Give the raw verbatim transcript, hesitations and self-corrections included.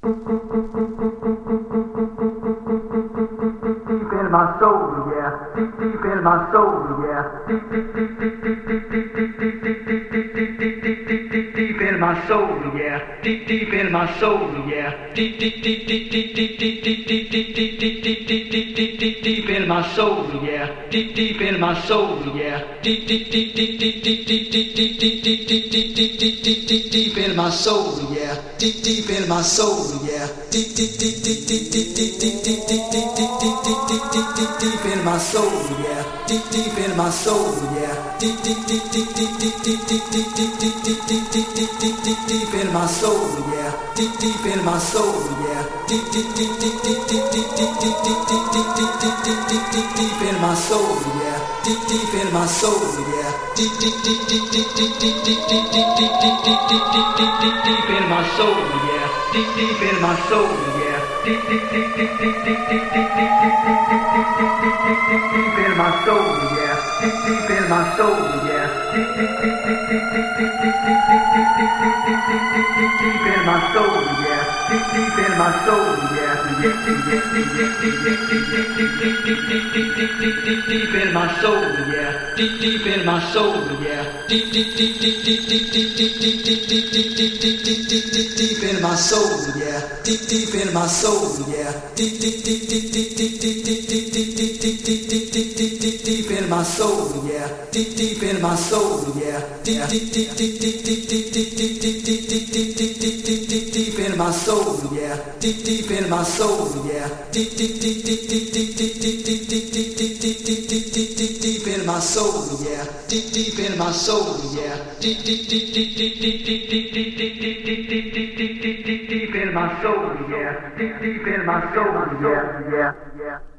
Deep in my soul, yeah. Deep, deep in my soul, yeah. Deep, deep, deep, deep, deep, deep, deep, deep, deep, deep, deep, deep, deep, deep, deep, deep in my soul, yeah. Deep, deep in my soul, yeah. Deep, deep, deep, deep, deep, deep, deep, deep, deep, deep, deep, deep, deep, deep, deep, deep, deep in my soul, yeah. Deep, deep in my soul, yeah. Deep, deep, deep, deep, deep, deep, deep, deep, deep, deep, deep, deep, deep, deep, deep, deep, deep in my soul, yeah. Deep, deep in my soul, yeah. Deep, deep, deep, deep, deep, deep, deep, deep, deep, deep, deep, deep, deep, deep, deep, deep, deep in my soul, yeah. Deep, deep in my soul, yeah. Deep, deep, deep, deep, deep, deep, deep, deep, deep, deep, deep, deep, deep, deep, deep, deep, deep, deep in my soul, yeah. Deep, deep in my soul, yeah. Deep, deep, deep, deep, deep, deep, deep, deep, deep, deep, deep, deep, deep, deep, deep, deep, deep, deep in my soul, yeah. Deep, deep in my soul, yeah. Deep, deep, deep, deep, deep, deep, deep, deep, deep, deep, deep, deep, deep, deep, deep, deep, deep in my soul, yeah. Deep, deep in my soul, yeah. Deep, deep, deep, deep, deep, deep, deep, deep, deep, deep, deep, deep, deep, deep, deep, deep, deep in my soul, yeah. Deep, deep in my soul, yeah. Deep, deep, deep, deep, deep, deep, deep, deep, deep, deep, deep, deep, deep, deep, deep, deep, deep in my soul, yeah. Deep, deep in my soul, yeah. Deep, deep, deep, deep, deep, deep, deep, deep, deep, deep, deep, deep, deep, deep, deep, deep, deep in my soul, yeah. Deep, deep in my soul, yeah. Deep, deep, deep, deep, deep, deep, deep, deep, deep, deep, deep, deep, deep, deep, deep, deep, deep, deep in my soul, yeah. Deep, deep in my soul, yeah. Deep, deep, deep, deep, deep, deep, deep, deep, deep, deep, deep, deep, deep, deep, deep, deep, deep, deep in my soul, yeah. Deep, deep in my soul, yeah. Deep, deep, deep, deep, deep, deep, deep, deep, deep, deep, deep, deep, deep, deep, deep, deep, deep, deep in my soul, yeah. Deep, deep in my soul, yeah. Deep, deep, deep, deep, deep, deep, deep, deep, deep, deep, deep, deep, deep, deep, deep, deep, deep, deep in my soul, yeah. Deep, deep in my soul, yeah. Deep, deep, deep, deep, deep, deep, deep, deep, deep, deep, deep, deep, deep, deep, deep, deep, deep in my soul, yeah. Deep, deep in my soul, yeah, yeah, yeah.